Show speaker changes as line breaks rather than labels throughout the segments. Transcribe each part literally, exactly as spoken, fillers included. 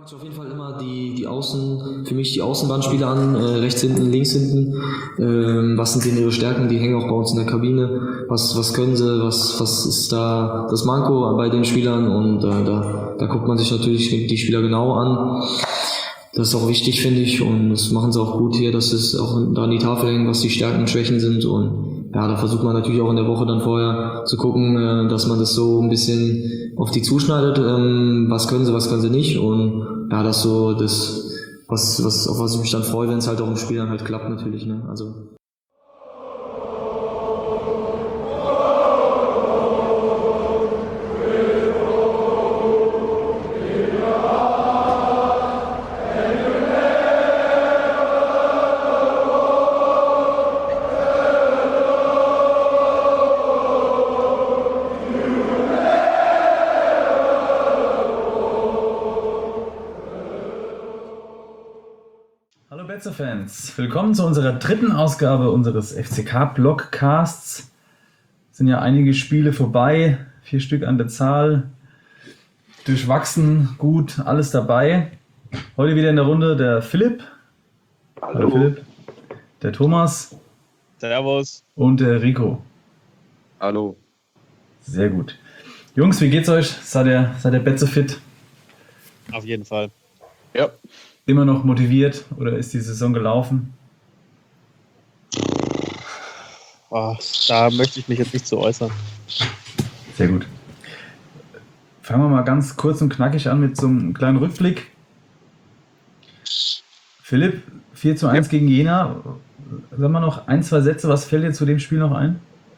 guckt sich auf jeden Fall immer die, die Außen, für mich die Außenbahnspieler an, äh, rechts hinten, links hinten. Ähm, was sind denn ihre Stärken? Die hängen auch bei uns in der Kabine. Was, was können sie? Was, was ist da das Manko bei den Spielern? Und äh, da, da guckt man sich natürlich die Spieler genau an. Das ist auch wichtig, finde ich, und das machen sie auch gut hier, dass es auch da an die Tafel hängen, was die Stärken und Schwächen sind. Und ja, da versucht man natürlich auch in der Woche dann vorher zu gucken, äh, dass man das so ein bisschen auf die zuschneidet. Ähm, was können sie, was können sie nicht. Und ja, das so das, was, was, auf was ich mich dann freue, wenn es halt auch im Spiel dann halt klappt natürlich. Ne? Also
Fans, willkommen zu unserer dritten Ausgabe unseres F C K-Blogcasts. Sind ja einige Spiele vorbei, vier Stück an der Zahl, durchwachsen, gut, alles dabei. Heute wieder in der Runde der Philipp.
Hallo.
Hallo Philipp. Der Thomas.
Servus.
Und der Rico.
Hallo.
Sehr gut. Jungs, wie geht's euch? Seid ihr, seid ihr Betze fit?
Auf jeden Fall.
Ja.
Immer noch motiviert oder ist die Saison gelaufen?
Oh, da möchte ich mich jetzt nicht zu äußern.
Sehr gut. Fangen wir mal ganz kurz und knackig an mit so einem kleinen Rückblick. Philipp, vier zu eins ja. gegen Jena. Sag mal noch ein, zwei Sätze. Was fällt dir zu dem Spiel noch ein?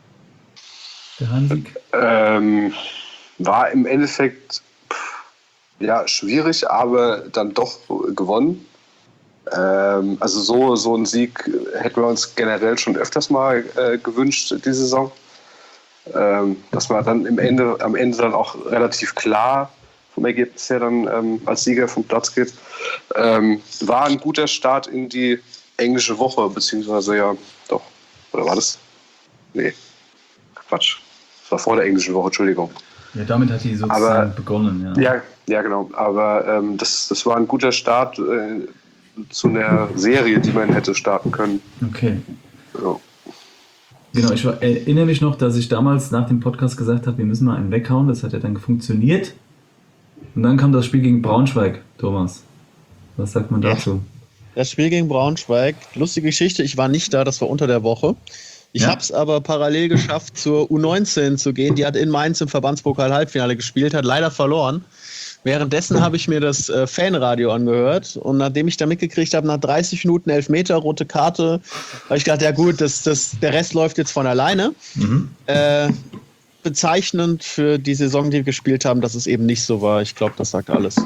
Der Heimsieg?
Ähm, war im Endeffekt ja, schwierig, aber dann doch gewonnen. Ähm, also so, so ein Sieg hätten wir uns generell schon öfters mal äh, gewünscht, diese Saison. Ähm, dass man dann im Ende, am Ende dann auch relativ klar vom Ergebnis her dann ähm, als Sieger vom Platz geht. Ähm, war ein guter Start in die englische Woche, beziehungsweise ja, doch. Oder war das? Nee, Quatsch. Das war vor der englischen Woche, Entschuldigung.
Ja, damit hat die sozusagen aber, begonnen. Ja,
ja, ja genau. Aber ähm, das, das war ein guter Start äh, zu einer Serie, die man hätte starten können.
Okay.
Ja.
Genau, ich war, erinnere mich noch, dass ich damals nach dem Podcast gesagt habe, wir müssen mal einen weghauen. Das hat ja dann funktioniert. Und dann kam das Spiel gegen Braunschweig, Thomas. Was sagt man dazu?
Das Spiel gegen Braunschweig, lustige Geschichte, ich war nicht da, das war unter der Woche. Ich ja. habe es aber parallel geschafft, zur U neunzehn zu gehen. Die hat in Mainz im Verbandspokal-Halbfinale gespielt, hat leider verloren. Währenddessen habe ich mir das äh, Fanradio angehört und nachdem ich da mitgekriegt habe, nach dreißig Minuten Elfmeter, rote Karte, habe ich gedacht, ja gut, das, das, der Rest läuft jetzt von alleine. Mhm. Äh, bezeichnend für die Saison, die wir gespielt haben, dass es eben nicht so war. Ich glaube, das sagt alles.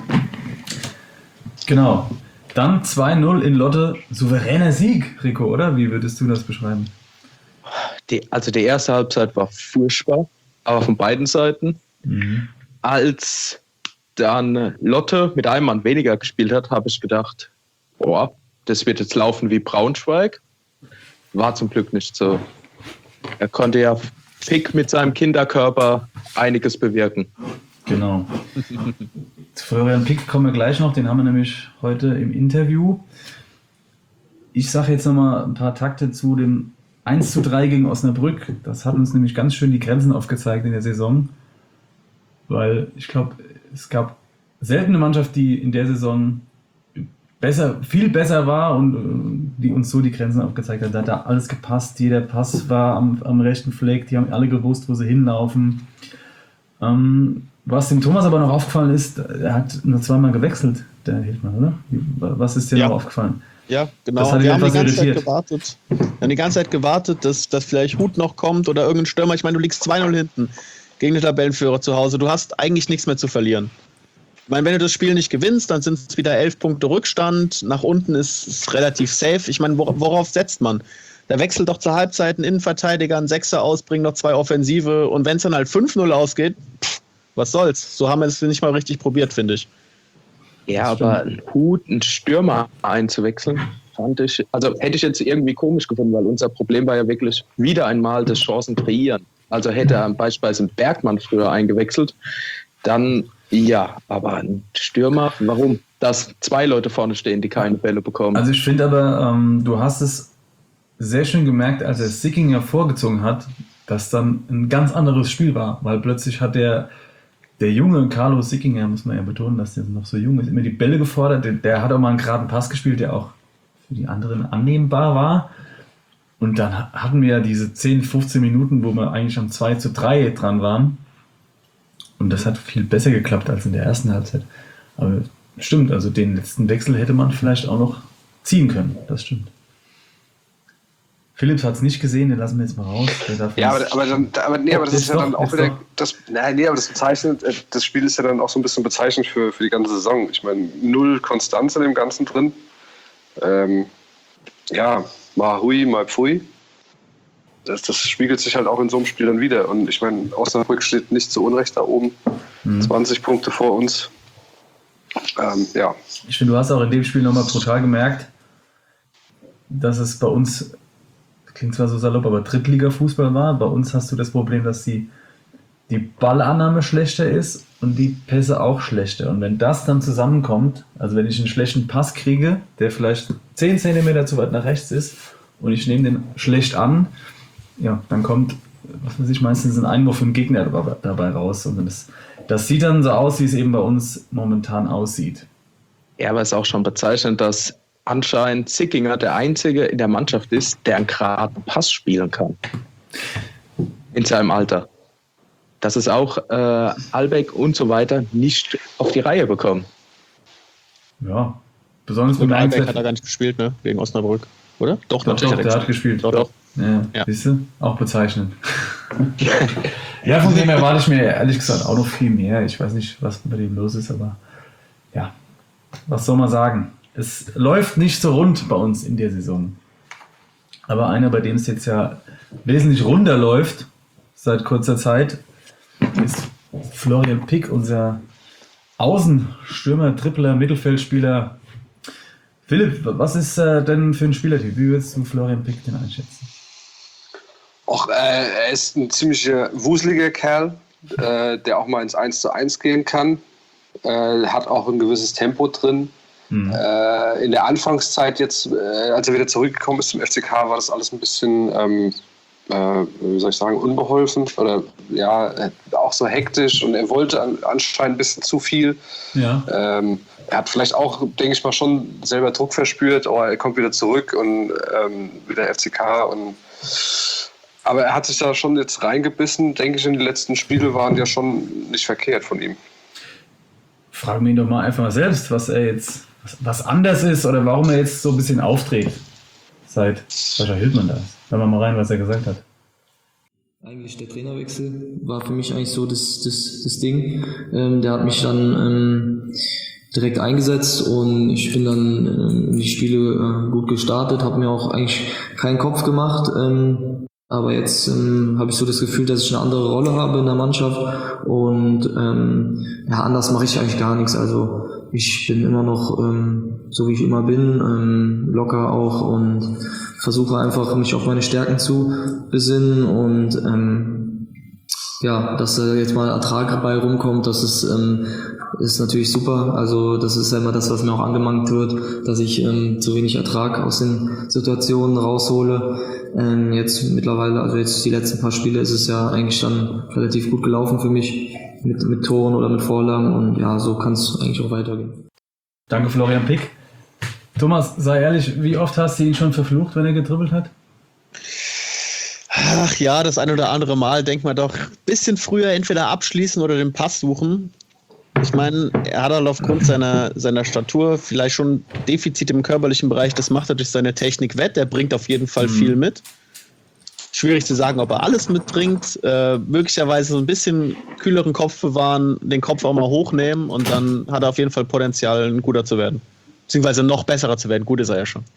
Genau. Dann zwei null in Lotte. Souveräner Sieg, Rico, oder? Wie würdest du das beschreiben?
Die, also die erste Halbzeit war furchtbar, aber von beiden Seiten. Mhm. Als dann Lotte mit einem Mann weniger gespielt hat, habe ich gedacht, boah, das wird jetzt laufen wie Braunschweig. War zum Glück nicht so. Er konnte ja Pick mit seinem Kinderkörper einiges bewirken.
Genau. Zu Florian Pick kommen wir gleich noch, den haben wir nämlich heute im Interview. Ich sage jetzt nochmal ein paar Takte zu dem eins zu drei gegen Osnabrück. Das hat uns nämlich ganz schön die Grenzen aufgezeigt in der Saison. Weil ich glaube, es gab selten eine Mannschaft, die in der Saison besser, viel besser war und die uns so die Grenzen aufgezeigt hat. Da hat da alles gepasst. Jeder Pass war am, am rechten Fleck. Die haben alle gewusst, wo sie hinlaufen. Ähm, was dem Thomas aber noch aufgefallen ist, er hat nur zweimal gewechselt, der Hildmann, oder? Was ist dir
ja.
noch aufgefallen?
Ja, genau.
Das hat
wir haben die ganze
irritiert.
Zeit gewartet. Wir haben die ganze Zeit gewartet, dass, dass vielleicht Hut noch kommt oder irgendein Stürmer. Ich meine, du liegst zwei null hinten gegen den Tabellenführer zu Hause. Du hast eigentlich nichts mehr zu verlieren. Ich meine, wenn du das Spiel nicht gewinnst, dann sind es wieder elf Punkte Rückstand. Nach unten ist es relativ safe. Ich meine, worauf setzt man? Da wechselt doch zur Halbzeit ein Innenverteidiger, ein Sechser aus, bringt noch zwei Offensive. Und wenn es dann halt fünf null ausgeht, pff, was soll's? So haben wir es nicht mal richtig probiert, finde ich.
Ja, aber ein Hut, einen Stürmer einzuwechseln, fand ich, also hätte ich jetzt irgendwie komisch gefunden, weil unser Problem war ja wirklich wieder einmal das Chancen kreieren. Also hätte er beispielsweise Bergmann früher eingewechselt, dann ja, aber ein Stürmer, warum? dass zwei Leute vorne stehen, die keine Bälle bekommen.
Also ich finde aber, ähm, du hast es sehr schön gemerkt, als er Sickinger vorgezogen hat, dass dann ein ganz anderes Spiel war, weil plötzlich hat der, der junge Carlos Sickinger, muss man ja betonen, dass der noch so jung ist, immer die Bälle gefordert. Der, der hat auch mal einen geraden Pass gespielt, der auch für die anderen annehmbar war. Und dann hatten wir ja diese zehn, fünfzehn Minuten, wo wir eigentlich am zwei zu drei dran waren. Und das hat viel besser geklappt als in der ersten Halbzeit. Aber stimmt, also den letzten Wechsel hätte man vielleicht auch noch ziehen können. Das stimmt. Philipps hat es nicht gesehen, den lassen wir jetzt mal raus. Der darf
Ja, aber, aber, dann, aber, nee, aber das ist ja
doch,
dann auch wieder. Das, nein, nee, aber das bezeichnet, das Spiel ist ja dann auch so ein bisschen bezeichnend für, für die ganze Saison. Ich meine, null Konstanz in dem Ganzen drin. Ähm, ja, mal hui, mal pfui. Das, das spiegelt sich halt auch in so einem Spiel dann wieder. Und ich meine, Osnabrück steht nicht zu Unrecht da oben. Mhm. zwanzig Punkte vor uns. Ähm, ja.
Ich finde, du hast auch in dem Spiel nochmal brutal gemerkt, dass es bei uns, klingt zwar so salopp, aber Drittliga-Fußball war. Bei uns hast du das Problem, dass die, die Ballannahme schlechter ist und die Pässe auch schlechter. Und wenn das dann zusammenkommt, also wenn ich einen schlechten Pass kriege, der vielleicht zehn Zentimeter zu weit nach rechts ist und ich nehme den schlecht an, ja, dann kommt, was weiß ich, meistens ein Einwurf für den Gegner dabei raus. Und das, das sieht dann so aus, wie es eben bei uns momentan aussieht.
Ja, aber es ist auch schon bezeichnend, dass anscheinend Sickinger der Einzige in der Mannschaft ist, der einen geraden Pass spielen kann. In seinem Alter. Dass es auch äh, Albeck und so weiter nicht auf die Reihe bekommen.
Ja, besonders
Und
mit
Albeck hat er gar nicht gespielt, ne? Gegen Osnabrück, oder? Doch,
Doch,
natürlich
doch,
hat er
der hat
gespielt.
gespielt.
Doch, doch.
Ja,
Ja.
siehst du? Auch bezeichnend. Ja, von dem erwarte ich mir ehrlich gesagt auch noch viel mehr. Ich weiß nicht, was bei dem los ist, aber ja, was soll man sagen? Es läuft nicht so rund bei uns in der Saison. Aber einer, bei dem es jetzt ja wesentlich runder läuft, seit kurzer Zeit, ist Florian Pick, unser Außenstürmer, Tripler, Mittelfeldspieler. Philipp, was ist äh, denn für ein Spielertyp? Wie würdest du Florian Pick denn einschätzen?
Och, äh, er ist ein ziemlich wuseliger Kerl, äh, der auch mal ins eins zu eins gehen kann. Äh, hat auch ein gewisses Tempo drin. Mhm. Äh, in der Anfangszeit jetzt, äh, als er wieder zurückgekommen ist zum F C K, war das alles ein bisschen, ähm, äh, wie soll ich sagen, unbeholfen oder ja, auch so hektisch und er wollte an, anscheinend ein bisschen zu viel.
Ja.
Ähm, er hat vielleicht auch, denke ich mal, schon selber Druck verspürt, aber er kommt wieder zurück und ähm, wieder F C K und aber er hat sich da schon jetzt reingebissen, denke ich, in die letzten Spiele waren ja schon nicht verkehrt von ihm.
Fragen wir ihn doch mal einfach mal selbst, was er jetzt, was, was anders ist oder warum er jetzt so ein bisschen auftritt seit Sascha Hildmann da ist. Hören wir mal rein, was er gesagt hat.
Eigentlich der Trainerwechsel war für mich eigentlich so das, das, das Ding. Ähm, der hat mich dann ähm, direkt eingesetzt und ich bin dann ähm, in die Spiele äh, gut gestartet, habe mir auch eigentlich keinen Kopf gemacht. Ähm, aber jetzt ähm, habe ich so das Gefühl, dass ich eine andere Rolle habe in der Mannschaft und ähm, ja, anders mache ich eigentlich gar nichts. Also ich bin immer noch ähm, so, wie ich immer bin, ähm, locker auch und versuche einfach, mich auf meine Stärken zu besinnen und ähm, ja, dass da jetzt mal Ertrag dabei rumkommt, das ist, ähm, ist natürlich super. Also das ist ja immer das, was mir auch angemangelt wird, dass ich ähm, zu wenig Ertrag aus den Situationen raushole. Ähm, jetzt mittlerweile, also jetzt die letzten paar Spiele ist es ja eigentlich dann relativ gut gelaufen für mich mit, mit Toren oder mit Vorlagen und ja, so kann es eigentlich auch weitergehen.
Danke Florian Pick. Thomas, sei ehrlich, wie oft hast du ihn schon verflucht, wenn er gedribbelt hat?
Ach ja, das ein oder andere Mal denkt man doch, ein bisschen früher entweder abschließen oder den Pass suchen. Ich meine, er hat halt aufgrund seiner, seiner Statur vielleicht schon Defizite im körperlichen Bereich. Das macht er durch seine Technik wett. Er bringt auf jeden Fall mhm. viel mit. Schwierig zu sagen, ob er alles mitbringt. Äh, möglicherweise so ein bisschen kühleren Kopf bewahren, den Kopf auch mal hochnehmen und dann hat er auf jeden Fall Potenzial, ein guter zu werden. Beziehungsweise noch besserer zu werden. Gut ist er ja schon.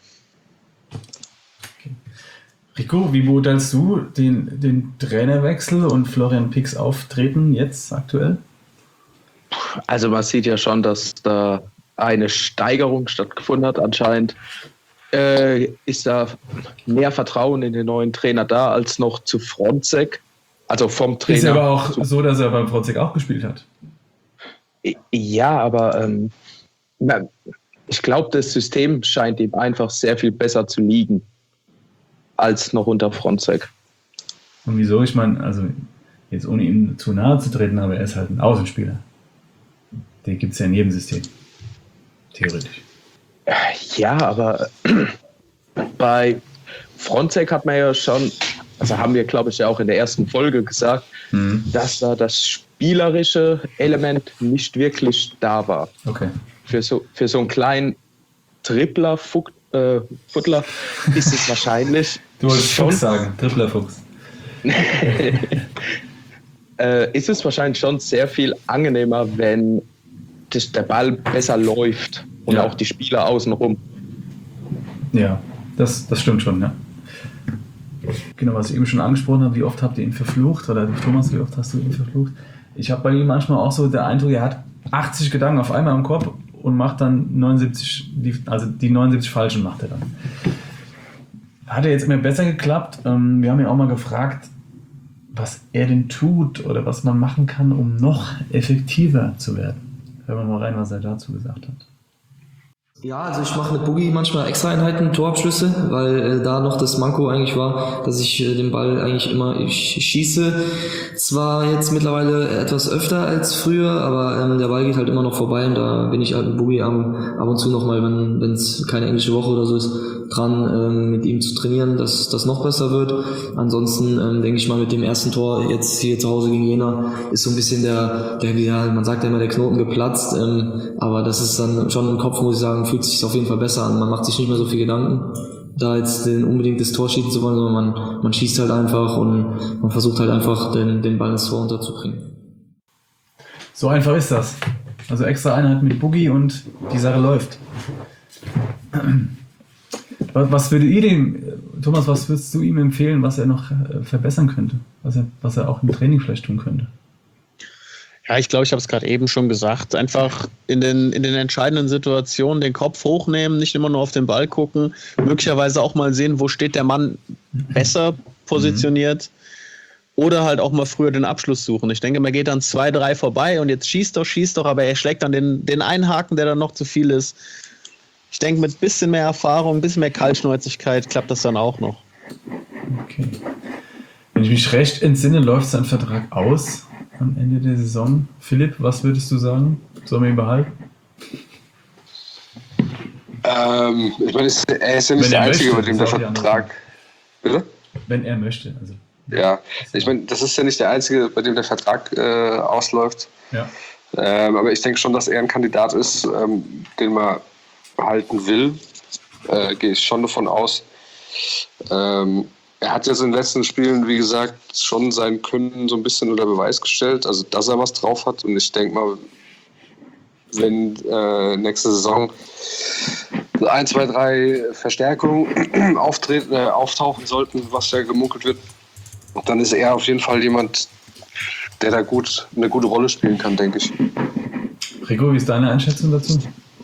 Rico, wie beurteilst du den, den Trainerwechsel und Florian Picks Auftreten jetzt aktuell?
Also man sieht ja schon, dass da eine Steigerung stattgefunden hat. Anscheinend äh, ist da mehr Vertrauen in den neuen Trainer da als noch zu Fronzek. Also vom Trainer.
Ist aber auch so, dass er beim Fronzek auch gespielt hat.
Ja, aber ähm, ich glaube, das System scheint ihm einfach sehr viel besser zu liegen als noch unter Fronzek.
Und wieso? Ich meine, also jetzt ohne ihm zu nahe zu treten, aber er ist halt ein Außenspieler. Den gibt es ja in jedem System. Theoretisch.
Ja, aber bei Fronzek hat man ja schon, also haben wir, glaube ich, ja auch in der ersten Folge gesagt, mhm. dass da das spielerische Element nicht wirklich da war.
Okay.
Für so, für so einen kleinen Tripler Fuck, äh, Futtler ist es wahrscheinlich.
Du wolltest Fuchs sagen, Tripler Fuchs.
äh, ist es wahrscheinlich schon sehr viel angenehmer, wenn das, der Ball besser läuft und ja. auch die Spieler außenrum.
Ja, das, das stimmt schon, ja. Genau, was ich eben schon angesprochen habe, wie oft habt ihr ihn verflucht? Oder Thomas, wie oft hast du ihn verflucht? Ich habe bei ihm manchmal auch so den Eindruck, er hat achtzig Gedanken auf einmal im Kopf und macht dann neunundsiebzig, also die neunundsiebzig falschen macht er dann. Hat er jetzt immer besser geklappt? Wir haben ihn auch mal gefragt, was er denn tut oder was man machen kann, um noch effektiver zu werden. Hören wir mal rein, was er dazu gesagt hat.
Ja, also ich mache mit Boogie manchmal Extra-Einheiten, Torabschlüsse, weil äh, da noch das Manko eigentlich war, dass ich äh, den Ball eigentlich immer, ich, ich schieße zwar jetzt mittlerweile etwas öfter als früher, aber ähm, der Ball geht halt immer noch vorbei und da bin ich halt mit Boogie am, ab und zu nochmal, wenn wenn es keine englische Woche oder so ist, dran ähm, mit ihm zu trainieren, dass das noch besser wird. Ansonsten ähm, denke ich mal mit dem ersten Tor jetzt hier zu Hause gegen Jena ist so ein bisschen der, der ja, man sagt ja immer der Knoten geplatzt, ähm, aber das ist dann schon im Kopf, muss ich sagen, fühlt sich auf jeden Fall besser an. Man macht sich nicht mehr so viel Gedanken, da jetzt den, unbedingt das Tor schießen zu wollen, sondern man, man schießt halt einfach und man versucht halt einfach den, den Ball ins Tor unterzubringen.
So einfach ist das. Also extra Einheit mit Boogie und die Sache läuft. Was, was würde ihr dem, Thomas, was würdest du ihm empfehlen, was er noch verbessern könnte? Was er, was er auch im Training vielleicht tun könnte?
Ja, ich glaube, ich habe es gerade eben schon gesagt. Einfach in den, in den entscheidenden Situationen den Kopf hochnehmen, nicht immer nur auf den Ball gucken, möglicherweise auch mal sehen, wo steht der Mann besser positioniert mhm. oder halt auch mal früher den Abschluss suchen. Ich denke, man geht dann zwei, drei vorbei und jetzt schießt doch, schießt doch, aber er schlägt dann den, den einen Haken, der dann noch zu viel ist. Ich denke, mit ein bisschen mehr Erfahrung, ein bisschen mehr Kaltschnäuzigkeit klappt das dann auch noch.
Okay. Wenn ich mich recht entsinne, läuft sein Vertrag aus am Ende der Saison. Philipp, was würdest du sagen? Sollen wir ihn behalten?
Ähm, ich meine, er ist ja nicht der Einzige, bei dem der Vertrag... Bitte?
Wenn er möchte. Also,
ja, ich meine, das ist ja nicht der Einzige, bei dem der Vertrag äh, ausläuft.
Ja.
Ähm, aber ich denke schon, dass er ein Kandidat ist, ähm, den man behalten will. Äh, gehe ich schon davon aus. Ähm, Er hat jetzt in den letzten Spielen, wie gesagt, schon sein Können so ein bisschen unter Beweis gestellt, also dass er was drauf hat. Und ich denke mal, wenn äh, nächste Saison ein, zwei, drei Verstärkungen auftreten, äh, auftauchen sollten, was ja gemunkelt wird, dann ist er auf jeden Fall jemand, der da gut eine gute Rolle spielen kann, denke ich.
Rico, wie ist deine Einschätzung dazu?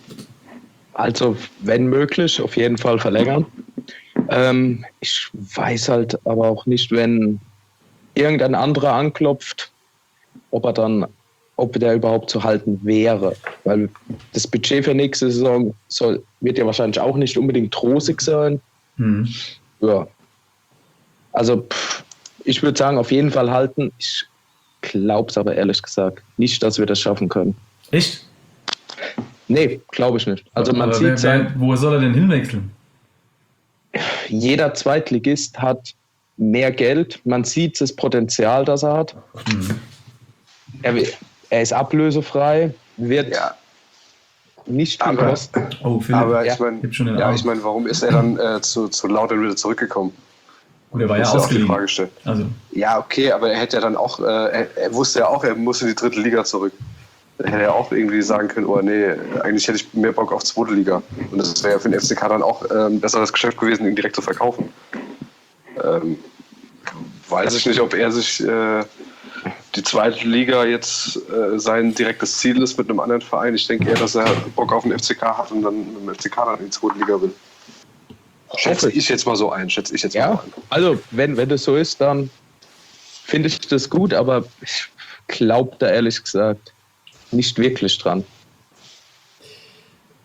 Also, wenn möglich, auf jeden Fall verlängern. Ähm, ich weiß halt aber auch nicht, wenn irgendein anderer anklopft, ob er dann, ob der überhaupt zu halten wäre. Weil das Budget für nächste Saison soll, wird ja wahrscheinlich auch nicht unbedingt rosig sein. Mhm. Ja. Also, pff, ich würde sagen, auf jeden Fall halten. Ich glaube es aber ehrlich gesagt nicht, dass wir das schaffen können.
Echt?
Nee, glaube ich nicht. Also man
aber
sieht
wer, wer, wo soll er denn hinwechseln?
Jeder Zweitligist hat mehr Geld. Man sieht das Potenzial, das er hat. Mhm. Er, er ist ablösefrei, wird ja. nicht viel
aber,
kosten.
Oh, Philipp, aber ich meine, ja, ich mein, warum ist er dann äh, zu, zu Lautern wieder zurückgekommen?
Gut, er war ja ausgeliehen. Also.
Ja, okay, aber er hätte ja dann auch, äh, er, er wusste ja auch, er muss in die dritte Liga zurück. Er hätte ja auch irgendwie sagen können, oh nee, eigentlich hätte ich mehr Bock auf zweite Liga. Und das wäre ja für den F C K dann auch äh, ein besseres Geschäft gewesen, ihn direkt zu verkaufen. Ähm, weiß ich nicht, ob er sich äh, die zweite Liga jetzt äh, sein direktes Ziel ist mit einem anderen Verein. Ich denke eher, dass er Bock auf den F C K hat und dann mit dem F C K dann in die zweite Liga will. Schätze ich jetzt mal so ein. Schätze ich jetzt
ja,
mal ein.
Also wenn, wenn das so ist, dann finde ich das gut, aber ich glaube da ehrlich gesagt nicht wirklich dran.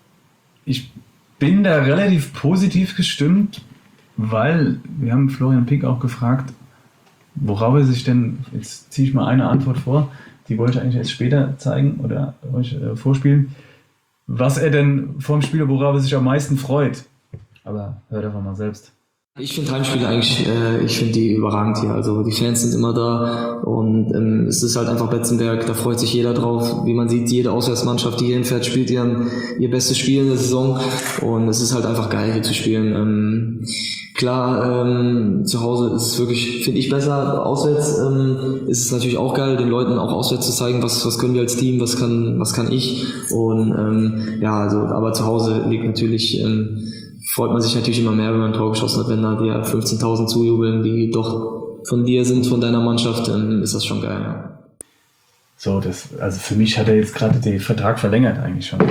ich bin da relativ positiv gestimmt, weil wir haben Florian Pick auch gefragt, worauf er sich denn, jetzt ziehe ich mal eine Antwort vor, die wollte ich eigentlich erst später zeigen oder euch äh, vorspielen, was er denn vom Spiel, worauf er sich am meisten freut. Aber hört einfach mal selbst.
Ich finde Heimspiele eigentlich, äh, ich finde die überragend hier. Also die Fans sind immer da und ähm, es ist halt einfach Betzenberg, da freut sich jeder drauf. Wie man sieht, jede Auswärtsmannschaft, die hier hinfährt, spielt ihren, ihr bestes Spiel in der Saison und es ist halt einfach geil hier zu spielen. Ähm, klar, ähm, zu Hause ist es wirklich, finde ich, besser. Auswärts ähm, ist es natürlich auch geil, den Leuten auch auswärts zu zeigen, was was können wir als Team, was kann was kann ich. Und ähm, ja, also aber zu Hause liegt natürlich ähm, freut man sich natürlich immer mehr, wenn man ein Tor geschossen hat, wenn da dir fünfzehntausend zujubeln, die doch von dir sind, von deiner Mannschaft, dann ist das schon geil. Ja.
So, das, also für mich hat er jetzt gerade den Vertrag verlängert eigentlich schon.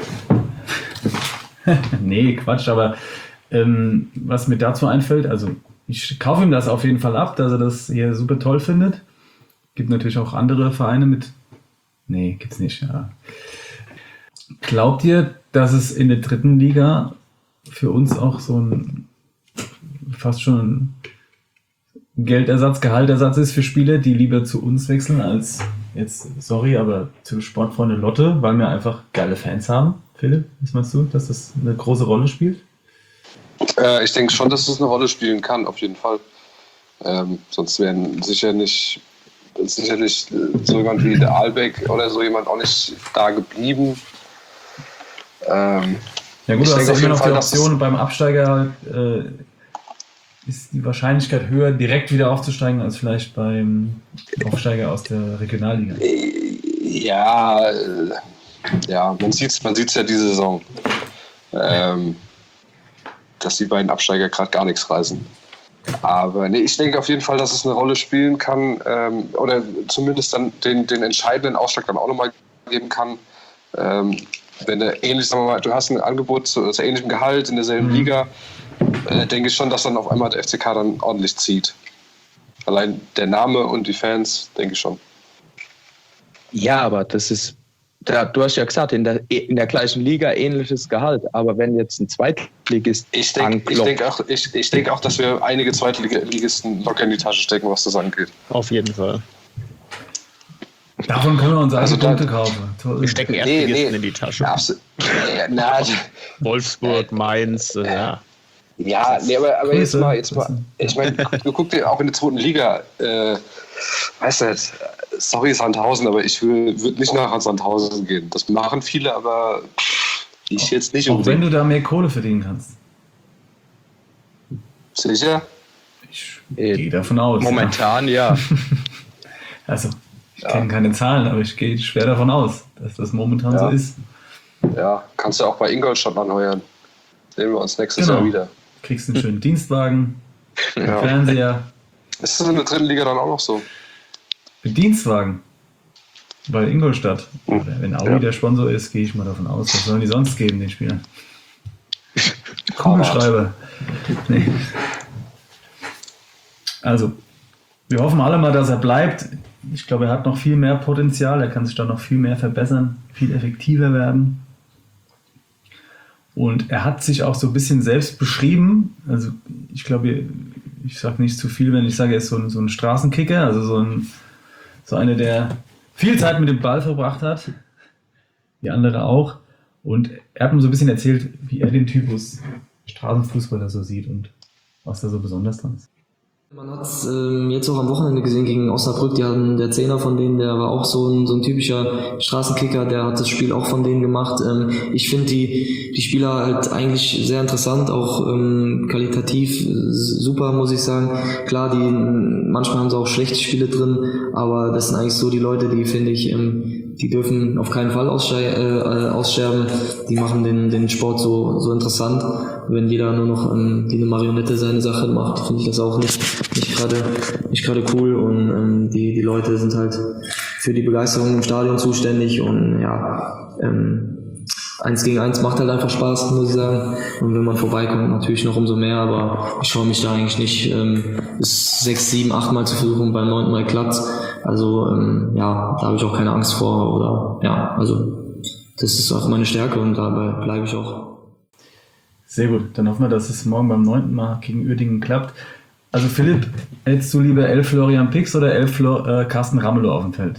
Nee, Quatsch, aber ähm, was mir dazu einfällt, also ich kaufe ihm das auf jeden Fall ab, dass er das hier super toll findet. Gibt natürlich auch andere Vereine mit... Nee, gibt's nicht, ja. Glaubt ihr, dass es in der dritten Liga für uns auch so ein fast schon ein Geldersatz, Gehaltersatz ist für Spieler, die lieber zu uns wechseln als jetzt, sorry, aber zu Sportfreunde Lotte, weil wir einfach geile Fans haben? Philipp, was meinst du, dass das eine große Rolle spielt?
Äh, ich denke schon, dass es eine Rolle spielen kann, auf jeden Fall. Ähm, sonst wären sicher nicht, sicherlich so jemand wie der Albeck oder so jemand auch nicht da geblieben. Ähm,
Ja gut,
ich
du hast
denke
ja immer
auf
noch
jeden
die
Fall,
Option, beim Absteiger halt, äh, ist die Wahrscheinlichkeit höher, direkt wieder aufzusteigen, als vielleicht beim Aufsteiger aus der Regionalliga.
Ja, äh, ja, man sieht es man sieht's ja diese Saison, ähm, dass die beiden Absteiger gerade gar nichts reißen. Aber nee, ich denke auf jeden Fall, dass es eine Rolle spielen kann, ähm, oder zumindest dann den, den entscheidenden Ausschlag dann auch nochmal geben kann. Ähm, wenn du ähnlich, sagen wir mal, du hast ein Angebot zu, zu ähnlichem Gehalt in derselben mhm. Liga, äh, denke ich schon, dass dann auf einmal der F C K dann ordentlich zieht. Allein der Name und die Fans, denke ich schon.
Ja, aber das ist, da, du hast ja gesagt, in der, in der gleichen Liga ähnliches Gehalt, aber wenn jetzt ein Zweitligist
Ich denke ich denk auch, ich, ich denk auch, dass wir einige Zweitligisten locker in die Tasche stecken, was das angeht.
Auf jeden Fall.
Davon können wir uns also Punkte
da,
kaufen. Toll.
Wir stecken Erstligisten nee, nee, in die Tasche.
Absolut. Ja, na,
Wolfsburg, Mainz, äh, ja.
Ja, nee, aber, aber jetzt mal, jetzt mal, ich meine, du guck dir auch in der zweiten Liga, äh, weißt du jetzt, sorry Sandhausen, aber ich würde nicht nach Sandhausen gehen. Das machen viele, aber ich jetzt nicht.
Auch wenn du da mehr Kohle verdienen kannst.
Sicher?
Ich äh, gehe davon aus.
Momentan ja. ja.
Also, ich ja. kenne keine Zahlen, aber ich gehe schwer davon aus, dass das momentan ja. so ist.
Ja, kannst du auch bei Ingolstadt anheuern. Sehen wir uns nächstes
genau.
Jahr wieder.
Kriegst einen schönen Dienstwagen,
ja.
Fernseher.
Ist das in der dritten Liga dann auch noch so?
Ein Dienstwagen? Bei Ingolstadt.
Hm.
Wenn Audi ja. der Sponsor ist, gehe ich mal davon aus. Was sollen die sonst geben, den Spielern? Kugelschreiber. Nee. Also, wir hoffen alle mal, dass er bleibt. Ich glaube, er hat noch viel mehr Potenzial. Er kann sich da noch viel mehr verbessern, viel effektiver werden. Und er hat sich auch so ein bisschen selbst beschrieben. Also ich glaube, ich sage nicht zu viel, wenn ich sage, er ist so ein, so ein Straßenkicker, also so, ein, so einer, der viel Zeit mit dem Ball verbracht hat, wie andere auch. Und er hat mir so ein bisschen erzählt, wie er den Typus Straßenfußballer so sieht und was da so besonders dran ist.
Man hat es ähm, jetzt auch am Wochenende gesehen gegen Osnabrück, die hatten, der Zehner von denen, der war auch so ein, so ein typischer Straßenkicker, der hat das Spiel auch von denen gemacht. Ähm, ich finde die, die Spieler halt eigentlich sehr interessant, auch ähm, qualitativ super, muss ich sagen. Klar, die manchmal haben sie auch schlechte Spiele drin, aber das sind eigentlich so die Leute, die, finde ich, ähm, die dürfen auf keinen Fall ausschei- äh, aussterben. Die machen den, den Sport so, so interessant. Wenn jeder nur noch ähm, wie eine Marionette seine Sache macht, finde ich das auch nicht nicht gerade nicht gerade cool. Und ähm, die die Leute sind halt für die Begeisterung im Stadion zuständig. Und ja, ähm, eins gegen eins macht halt einfach Spaß, muss ich sagen. Und wenn man vorbeikommt, natürlich noch umso mehr. Aber ich schaue mich da eigentlich nicht, ähm, bis sechs, sieben, acht Mal zu versuchen, beim neunten Mal klappt. Also ähm, ja, da habe ich auch keine Angst vor. Oder ja, also das ist auch meine Stärke und dabei bleibe ich auch.
Sehr gut. Dann hoffen wir, dass es morgen beim neunten Mal gegen Uerdingen klappt. Also Philipp, hättest du lieber elf Florian Pix oder elf Flo, äh, Carsten Ramelow auf dem Feld?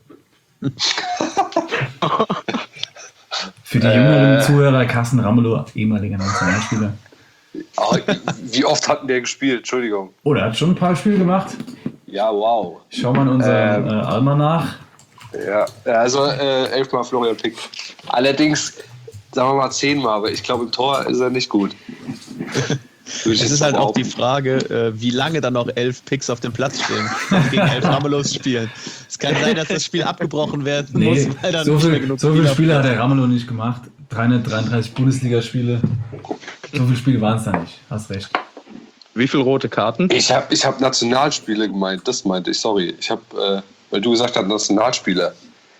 Für die jüngeren äh, Zuhörer, Carsten Ramelow, ehemaliger Nationalspieler.
Oh, wie oft hatten der gespielt? Entschuldigung.
Oh, der hat schon ein paar Spiele gemacht.
Ja, wow.
Schau mal in unseren ähm, äh, Almanach.
Ja, also äh, elfmal Florian Pick. Allerdings, sagen wir mal zehnmal, aber ich glaube, im Tor ist er nicht gut.
Es ist halt auch die Frage, äh, wie lange dann noch elf Picks auf dem Platz stehen und gegen elf Ramelows spielen. Es kann sein, dass das Spiel abgebrochen werden
nee,
muss, weil dann
so
nicht
viel,
mehr genug
so viele Spiele hat der Ramelow nicht gemacht. dreihundertdreiunddreißig Bundesligaspiele. So viele Spiele waren es da nicht. Hast recht.
Wie viele rote Karten?
Ich habe ich hab Nationalspiele gemeint, das meinte ich, sorry. Ich habe, äh, weil du gesagt hast, Nationalspieler.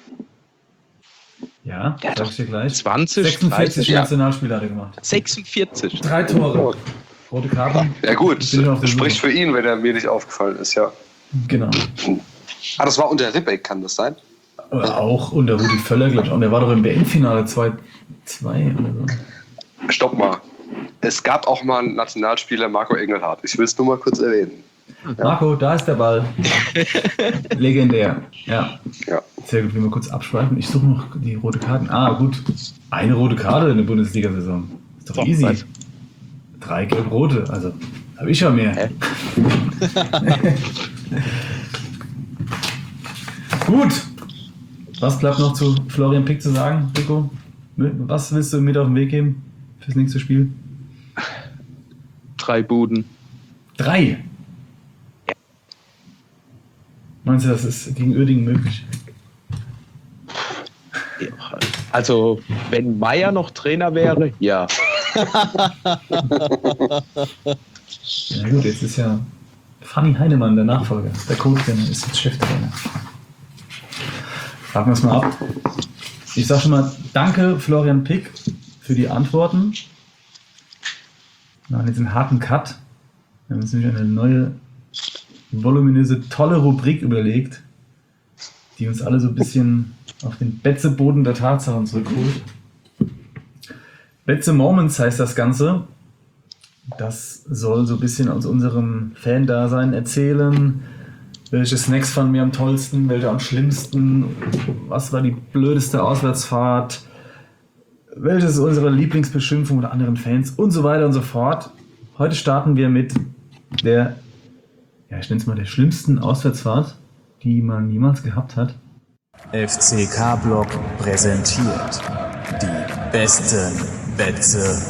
Ja,
ja
sag ich dir gleich.
zwanzig,
sechsundvierzig
dreißig,
Nationalspiele hat er gemacht.
sechsundvierzig.
Drei Tore. Rote Karten.
Ja gut,
Suche.
spricht für ihn, wenn er mir nicht aufgefallen ist, ja.
Genau.
Ah, das war unter Ribbeck, kann das sein?
Oder auch unter Rudi Völler, glaube ich. Und der war doch im B M-Finale zwei zwei oder so.
Stopp mal. Es gab auch mal einen Nationalspieler, Marco Engelhardt. Ich will es nur mal kurz erwähnen.
Ja. Marco, da ist der Ball. Legendär. Ja.
ja.
Sehr gut, wenn wir kurz abschweifen. Ich suche noch die rote Karten. Ah, gut. Eine rote Karte in der Bundesliga-Saison. Ist doch, doch easy. Weiß. Drei gelb-rote. Also, habe ich ja mehr. Gut. Was bleibt noch zu Florian Pick zu sagen, Rico? Was willst du mit auf den Weg geben fürs nächste Spiel?
Drei Buden.
Drei? Ja. Meinst du, das ist gegen Uerdingen möglich?
Also, wenn Meier noch Trainer wäre, ja.
Ja gut, jetzt ist ja Fanny Heinemann der Nachfolger. Der Co-Trainer ist jetzt Cheftrainer. Warten wir es mal ab. Ich sage schon mal danke Florian Pick für die Antworten. Wir machen jetzt einen harten Cut. Wir haben uns nämlich eine neue, voluminöse, tolle Rubrik überlegt, die uns alle so ein bisschen auf den Betzeboden der Tatsachen zurückholt. Betze Moments heißt das Ganze. Das soll so ein bisschen aus unserem Fan-Dasein erzählen. Welche Snacks fanden wir am tollsten, welche am schlimmsten, was war die blödeste Auswärtsfahrt, welches ist unsere Lieblingsbeschimpfung oder anderen Fans und so weiter und so fort. Heute starten wir mit der, ja ich nenne es mal der schlimmsten Auswärtsfahrt, die man jemals gehabt hat.
F C K-Block präsentiert die besten Betze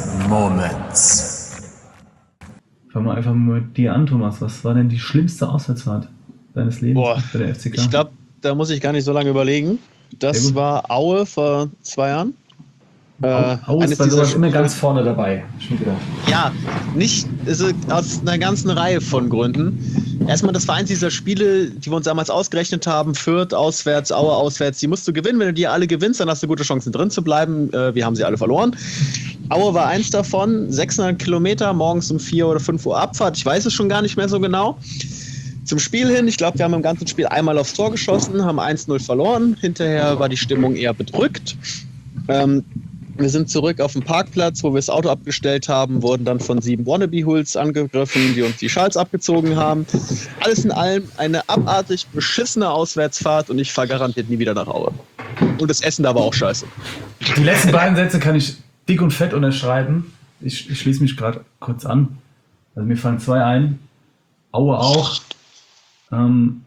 Moments.
Fangen wir einfach mal mit dir an, Thomas. Was war denn die schlimmste Auswärtsfahrt deines Lebens
Boah,
bei der F C K?
Ich glaube, da muss ich gar nicht so lange überlegen. Das war Aue vor zwei Jahren.
Äh, Aue ist bei sowas immer ganz vorne dabei. Schon wieder.
Ja, nicht also aus einer ganzen Reihe von Gründen. Erstmal das war eins dieser Spiele, die wir uns damals ausgerechnet haben. Fürth auswärts, Aue auswärts. Die musst du gewinnen. Wenn du die alle gewinnst, dann hast du gute Chancen drin zu bleiben. Äh, wir haben sie alle verloren. Aue war eins davon. sechshundert Kilometer, morgens um vier oder fünf Uhr Abfahrt. Ich weiß es schon gar nicht mehr so genau. Zum Spiel hin, ich glaube, wir haben im ganzen Spiel einmal aufs Tor geschossen, haben eins null verloren. Hinterher war die Stimmung eher bedrückt. Ähm, wir sind zurück auf den Parkplatz, wo wir das Auto abgestellt haben, wurden dann von sieben Wannabe-Hools angegriffen, die uns die Schals abgezogen haben. Alles in allem eine abartig beschissene Auswärtsfahrt und ich fahre garantiert nie wieder nach Aue. Und das Essen da war auch scheiße.
Die letzten beiden Sätze kann ich dick und fett unterschreiben. Ich, ich schließe mich gerade kurz an. Also mir fallen zwei ein. Aue auch. Ähm,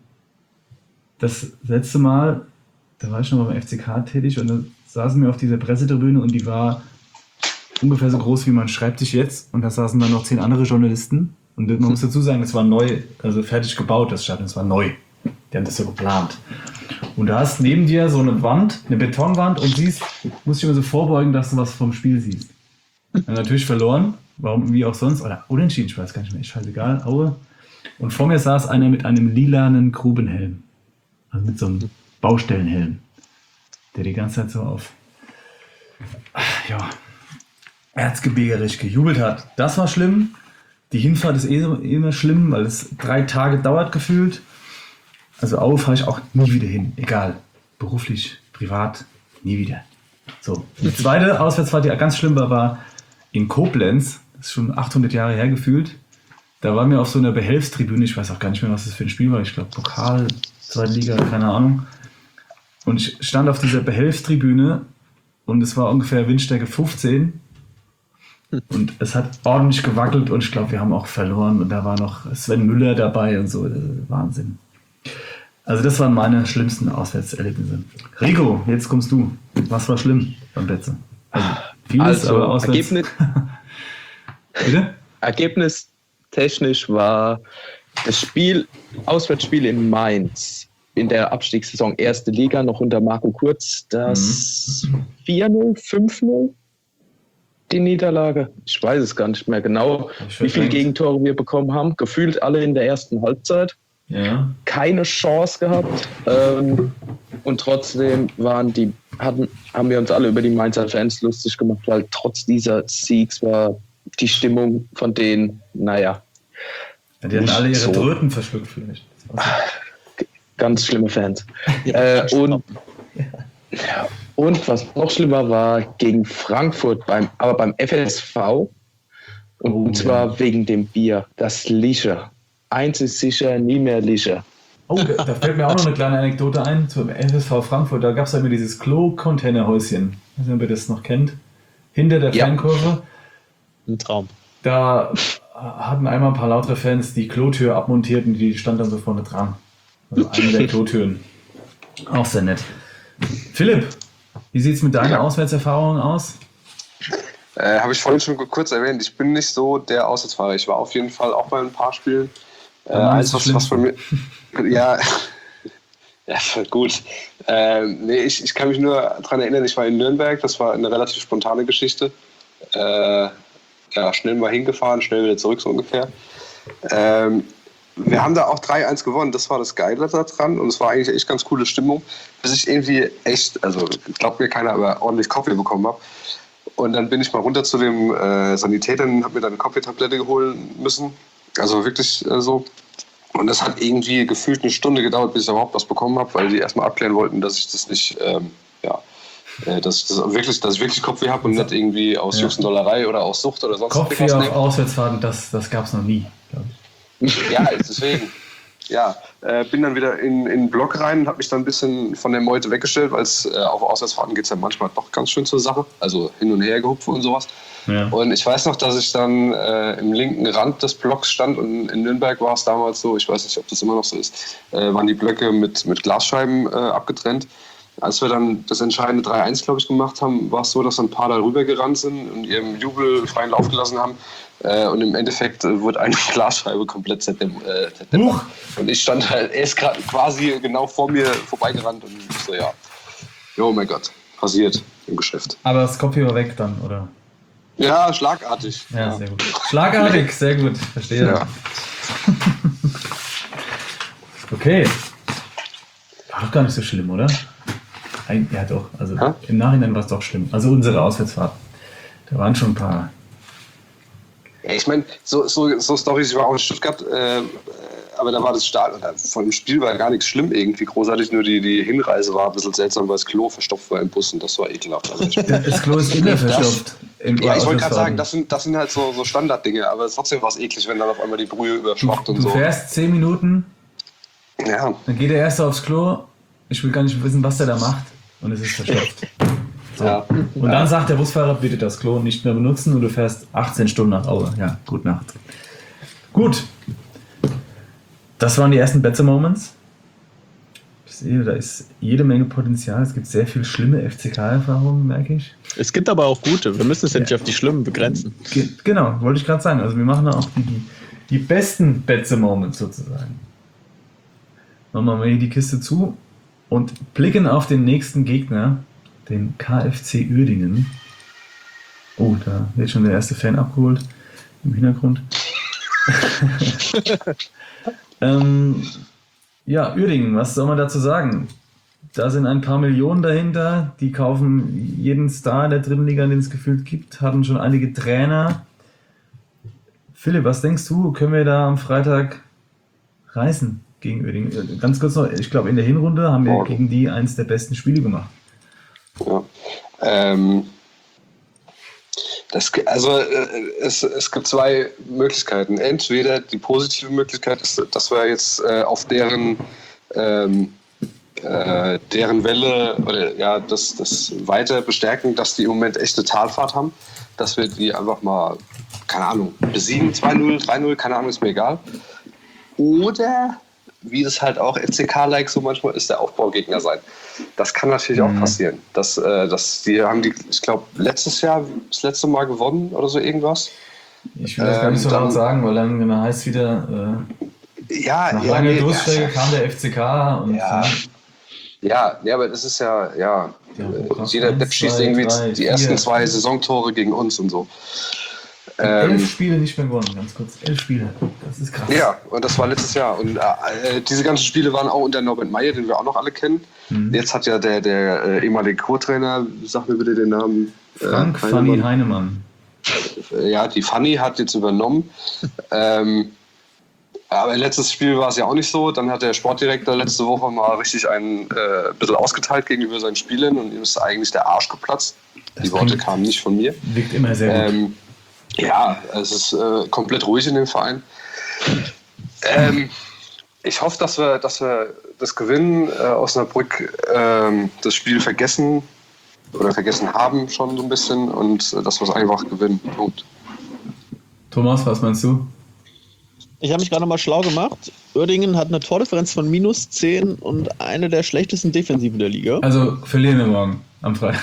das letzte Mal, da war ich noch beim F C K tätig und da saßen wir auf dieser Pressetribüne und die war ungefähr so groß wie mein Schreibtisch jetzt und da saßen dann noch zehn andere Journalisten und man muss dazu sagen, es war neu, also fertig gebaut, das Stadion, es war neu. Die haben das so geplant. Und da hast neben dir so eine Wand, eine Betonwand und siehst, musst dich immer so vorbeugen, dass du was vom Spiel siehst. Dann natürlich verloren, warum, wie auch sonst, oder unentschieden, ich weiß gar nicht mehr, ist scheißegal, Aue. Und vor mir saß einer mit einem lilanen Grubenhelm. Also mit so einem Baustellenhelm. Der die ganze Zeit so auf ja, erzgebirgerisch gejubelt hat. Das war schlimm. Die Hinfahrt ist eh immer schlimm, weil es drei Tage dauert gefühlt. Also Aue fahre ich auch nie wieder hin. Egal. Beruflich, privat, nie wieder. So. Die zweite Auswärtsfahrt, die ganz schlimm war, war in Koblenz, das ist schon achthundert Jahre her gefühlt, da waren wir auf so einer Behelfstribüne, ich weiß auch gar nicht mehr, was das für ein Spiel war, ich glaube Pokal, zweite Liga, keine Ahnung. Und ich stand auf dieser Behelfstribüne und es war ungefähr Windstärke fünfzehn und es hat ordentlich gewackelt und ich glaube, wir haben auch verloren und da war noch Sven Müller dabei und so, Wahnsinn. Also das waren meine schlimmsten Auswärtserlebnisse. Rico, jetzt kommst du. Was war schlimm beim Betze? Also vieles,
Also,
aber auswärts.
Ergebnis,
Bitte?
Ergebnistechnisch war das Spiel, Auswärtsspiel in Mainz in der Abstiegssaison erste Liga noch unter Marco Kurz, das mhm. vier null, fünf null die Niederlage. Ich weiß es gar nicht mehr genau, wie viele Gegentore wir bekommen haben. Gefühlt alle in der ersten Halbzeit.
Ja.
Keine Chance gehabt. Ähm, und trotzdem waren die, hatten, haben wir uns alle über die Mainzer Fans lustig gemacht, weil trotz dieser Siegs war die Stimmung von denen, naja.
Ja, die hatten alle ihre so Tröten verschluckt vielleicht.
Ganz schlimme Fans. Ja, äh, und, ja. und was noch schlimmer war, gegen Frankfurt, beim, aber beim F S V. Und, oh, und zwar ja. wegen dem Bier, das Lischer. Eins ist sicher, nie mehr Lischer.
Oh, da, da fällt mir auch noch eine kleine Anekdote ein zum F S V Frankfurt. Da gab es ja immer dieses Klo-Containerhäuschen. Ich weiß nicht, ob ihr das noch kennt. Hinter der ja. Fankurve.
Ein Traum.
Da hatten einmal ein paar lautere Fans die Klotür abmontiert und die stand dann so vorne dran. Also eine der Klotüren. Auch sehr nett. Philipp, wie sieht es mit deinen ja. Auswärtserfahrungen aus?
Äh, Habe ich vorhin schon kurz erwähnt. Ich bin nicht so der Auswärtsfahrer. Ich war auf jeden Fall auch bei ein paar Spielen. Äh, eins, was, was von mir. Ja, ja, gut. Äh, nee, ich, ich kann mich nur daran erinnern, ich war in Nürnberg. Das war eine relativ spontane Geschichte. Äh, ja, schnell mal hingefahren, schnell wieder zurück, so ungefähr. Ähm, wir haben da auch drei eins gewonnen. Das war das Geile daran. Und es war eigentlich echt ganz coole Stimmung. Bis ich irgendwie echt, also glaubt mir keiner, aber ordentlich Kopfweh bekommen habe. Und dann bin ich mal runter zu dem äh, Sanitäter und habe mir dann eine Kopfwehtablette holen müssen. Also wirklich äh, so. Und das hat irgendwie gefühlt eine Stunde gedauert, bis ich überhaupt was bekommen habe, weil die erstmal abklären wollten, dass ich das nicht, ähm, ja, äh, dass ich das wirklich, dass ich wirklich Kopfweh habe und nicht irgendwie aus ja. Juxendollerei oder aus Sucht oder sonst was.
Kopfweh auf Auswärtsfahrten, das, das gab es noch nie, glaube
ich. Ja, deswegen. Ja, äh, bin dann wieder in, in den Block rein und habe mich dann ein bisschen von der Meute weggestellt, weil es äh, auf Auswärtsfahrten geht es ja manchmal doch ganz schön zur Sache. Also hin und her gehupft und sowas. Ja. Und ich weiß noch, dass ich dann äh, im linken Rand des Blocks stand und in Nürnberg war es damals so, ich weiß nicht, ob das immer noch so ist, äh, waren die Blöcke mit, mit Glasscheiben äh, abgetrennt. Als wir dann das entscheidende drei eins, glaube ich, gemacht haben, war es so, dass ein paar da rübergerannt sind und ihrem Jubel freien Lauf gelassen haben. Äh, und im Endeffekt äh, wurde eine Glasscheibe komplett zerdämmert. Äh, und ich stand halt, er ist quasi genau vor mir vorbeigerannt und ich so, ja, oh mein Gott, passiert im Geschäft.
Aber das Kopfhörer weg dann, oder?
Ja, schlagartig.
Ja, ja. Sehr gut. Schlagartig, sehr gut, verstehe. Ja. Okay. War doch gar nicht so schlimm, oder? Ja, doch. Also ha? Im Nachhinein war es doch schlimm. Also unsere Auswärtsfahrt. Da waren schon ein paar.
Ja, ich meine, so, so, so Storys, ich war auch in Stuttgart, äh, aber da war das Stadion, von dem Spiel war gar nichts schlimm irgendwie großartig, nur die, die Hinreise war ein bisschen seltsam, weil das Klo verstopft war im Bus und das war ekelhaft. Also ich,
das Klo ist immer verstopft.
Ja, ich wollte gerade sagen, das sind, das sind halt so, so Standarddinge, aber trotzdem war es eklig, wenn dann auf einmal die Brühe überschwappt und
du
so.
Du fährst zehn Minuten,
ja. Dann
geht der Erste aufs Klo, ich will gar nicht wissen, was der da macht und es ist verstopft. So. Ja. Und dann sagt der Busfahrer, bitte das Klo nicht mehr benutzen und du fährst achtzehn Stunden nach Aue. Ja, gute Nacht. Gut. Das waren die ersten Betze Moments. Ich sehe, da ist jede Menge Potenzial. Es gibt sehr viel schlimme F C K-Erfahrungen, merke ich.
Es gibt aber auch gute. Wir müssen es ja nicht auf die schlimmen begrenzen.
Ge- genau, wollte ich gerade sagen. Also wir machen da auch die, die besten Betze Moments sozusagen. Machen wir mal hier die Kiste zu und blicken auf den nächsten Gegner, den K F C Uerdingen. Oh, da wird schon der erste Fan abgeholt im Hintergrund. ähm, ja, Uerdingen, was soll man dazu sagen? Da sind ein paar Millionen dahinter, die kaufen jeden Star in der dritten Liga, den es gefühlt gibt, hatten schon einige Trainer. Philipp, was denkst du, können wir da am Freitag reißen gegen Uerdingen? Ganz kurz noch, ich glaube in der Hinrunde haben wir oh. gegen die eins der besten Spiele gemacht.
Ja. Ähm, Das, also äh, es, es gibt zwei Möglichkeiten. Entweder die positive Möglichkeit ist, dass wir jetzt äh, auf deren ähm, äh, deren Welle oder ja das, das weiter bestärken, dass die im Moment echt eine Talfahrt haben, dass wir die einfach mal, keine Ahnung, besiegen, zwei null, drei null, keine Ahnung, ist mir egal. Oder wie es halt auch F C K-like so manchmal ist, der Aufbaugegner sein. Das kann natürlich mhm. auch passieren. Das, äh, das, die haben die, ich glaube, letztes Jahr das letzte Mal gewonnen oder so irgendwas.
Ich will das ähm, gar nicht so laut sagen, weil dann genau heißt wieder, äh,
ja,
nach
ja,
langer
nee,
Durststrecke
ja,
kam der F C K. Und
ja, ja, ja, aber das ist ja, ja, ja jeder Depp schießt irgendwie drei, die vier, ersten zwei vier. Saisontore gegen uns und so.
Ähm, elf Spiele nicht mehr gewonnen, ganz kurz. Elf Spiele, das ist krass.
Ja, und das war letztes Jahr. Und äh, diese ganzen Spiele waren auch unter Norbert Meyer, den wir auch noch alle kennen. Mhm. Jetzt hat ja der, der äh, ehemalige Co-Trainer, sag mir bitte den Namen.
Frank äh, Fanny Heinemann.
Ja, die Fanny hat jetzt übernommen. ähm, aber letztes Spiel war es ja auch nicht so. Dann hat der Sportdirektor letzte Woche mal richtig ein äh, bisschen ausgeteilt gegenüber seinen Spielern und ihm ist eigentlich der Arsch geplatzt. Das die Worte kamen nicht von mir.
Wirkt immer sehr gut.
Ähm, Ja, es ist äh, komplett ruhig in dem Verein. Ähm, ich hoffe, dass wir, dass wir das Gewinnen äh, Osnabrück ähm, das Spiel vergessen oder vergessen haben schon so ein bisschen und äh, dass wir es einfach gewinnen. Punkt.
Thomas, was meinst du?
Ich habe mich gerade mal schlau gemacht. Uerdingen hat eine Tordifferenz von minus zehn und eine der schlechtesten Defensiven der Liga.
Also verlieren wir morgen am Freitag.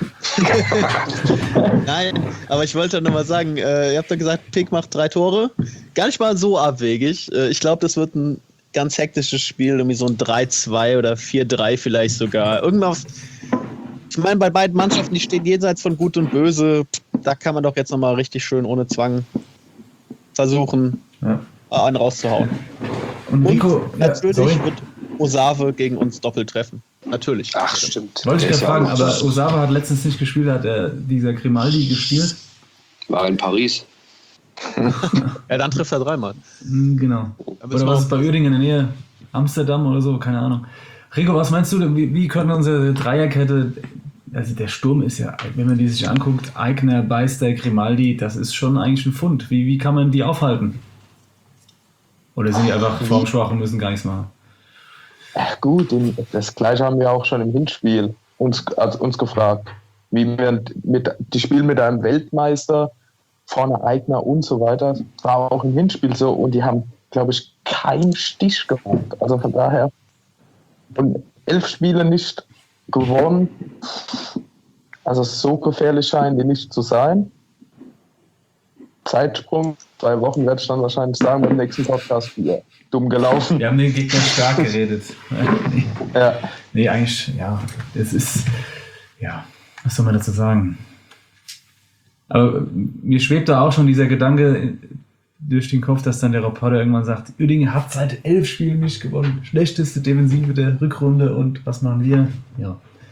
Nein, aber ich wollte nur mal sagen, äh, ihr habt ja gesagt, Pick macht drei Tore. Gar nicht mal so abwegig. Äh, ich glaube, das wird ein ganz hektisches Spiel, irgendwie so ein drei zwei oder vier drei vielleicht sogar. Irgendwas. Ich meine, bei beiden Mannschaften, die stehen jenseits von Gut und Böse. Da kann man doch jetzt nochmal richtig schön ohne Zwang versuchen, ja. einen rauszuhauen.
Und, Nico,
und natürlich ja, wird Osave gegen uns doppelt treffen. Natürlich.
Ach, stimmt.
Wollte ich gerade fragen, aber Osava hat letztens nicht gespielt, hat er dieser Grimaldi gespielt?
War in Paris.
Ja, dann trifft er dreimal.
Genau. Oder was ist bei Uerdingen in der Nähe? Amsterdam oder so? Keine Ahnung. Rico, was meinst du denn? Wie, wie können unsere Dreierkette, also der Sturm ist ja, wenn man die sich anguckt, Aigner, Beister, Grimaldi, das ist schon eigentlich ein Fund. Wie, wie kann man die aufhalten? Oder sind die einfach formschwach und müssen gar nichts machen?
Ach gut, das Gleiche haben wir auch schon im Hinspiel uns, also uns gefragt. Wie wir mit, die spielen mit einem Weltmeister, vorne Aigner und so weiter. Das war auch im Hinspiel so und die haben, glaube ich, keinen Stich gemacht. Also von daher, und elf Spiele nicht gewonnen. Also so gefährlich scheinen die nicht zu sein. Zeitsprung, zwei Wochen werde ich dann wahrscheinlich sagen beim nächsten Podcast wieder dumm gelaufen.
Wir haben den Gegner stark geredet. nee.
Ja.
Nee, eigentlich, ja, es ist, ja, was soll man dazu sagen? Aber mir schwebt da auch schon dieser Gedanke durch den Kopf, dass dann der Reporter irgendwann sagt, Uerdingen hat seit elf Spielen nicht gewonnen. Schlechteste Defensive der Rückrunde und was machen wir? Ja.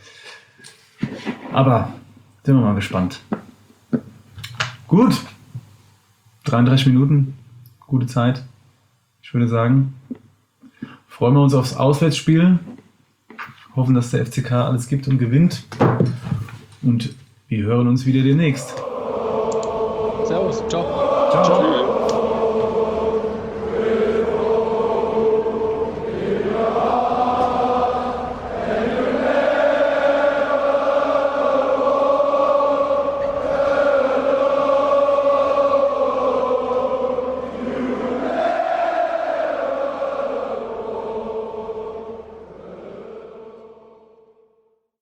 Aber sind wir mal gespannt. Gut. dreiunddreißig Minuten. Gute Zeit. Ich würde sagen, freuen wir uns aufs Auswärtsspiel. Hoffen, dass der F C K alles gibt und gewinnt. Und wir hören uns wieder demnächst.
Servus. Ciao.
Ciao. Ciao.